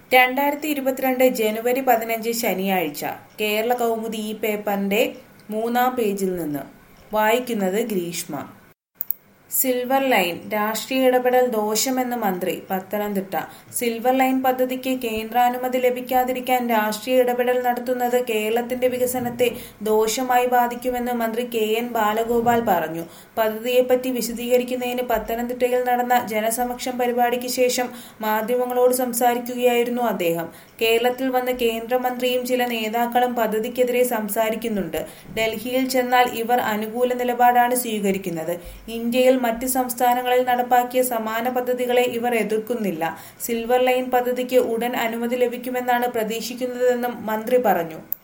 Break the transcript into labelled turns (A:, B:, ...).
A: 2022 ജനുവരി 15 ശനിയാഴ്ച കേരള കൗമുദി ഈ പേപ്പറിന്റെ 3-ാം പേജിൽ നിന്ന് വായിക്കുന്നത് ഗ്രീഷ്മ. സിൽവർ ലൈൻ രാഷ്ട്രീയ ഇടപെടൽ ദോഷമെന്ന് മന്ത്രി. പത്തനംതിട്ട. സിൽവർ ലൈൻ പദ്ധതിക്ക് കേന്ദ്രാനുമതി ലഭിക്കാതിരിക്കാൻ രാഷ്ട്രീയ ഇടപെടൽ നടത്തുന്നത് കേരളത്തിന്റെ വികസനത്തെ ദോഷമായി ബാധിക്കുമെന്ന് മന്ത്രി KN ബാലഗോപാൽ പറഞ്ഞു. പദ്ധതിയെപ്പറ്റി വിശദീകരിക്കുന്നതിന് പത്തനംതിട്ടയിൽ നടന്ന ജനസമക്ഷം പരിപാടിക്ക് ശേഷം മാധ്യമങ്ങളോട് സംസാരിക്കുകയായിരുന്നു അദ്ദേഹം. കേരളത്തിൽ വന്ന് കേന്ദ്രമന്ത്രിയും ചില നേതാക്കളും പദ്ധതിക്കെതിരെ സംസാരിക്കുന്നുണ്ട്. ഡൽഹിയിൽ ചെന്നാൽ ഇവർ അനുകൂല നിലപാടാണ് സ്വീകരിക്കുന്നത്. ഇന്ത്യയിൽ മറ്റ് സംസ്ഥാനങ്ങളിൽ നടപ്പാക്കിയ സമാന പദ്ധതികളെ ഇവർ എതിർക്കുന്നില്ല. സിൽവർ ലൈൻ പദ്ധതിക്ക് ഉടൻ അനുമതി ലഭിക്കുമെന്നാണ് പ്രതീക്ഷിക്കുന്നതെന്നും മന്ത്രി പറഞ്ഞു.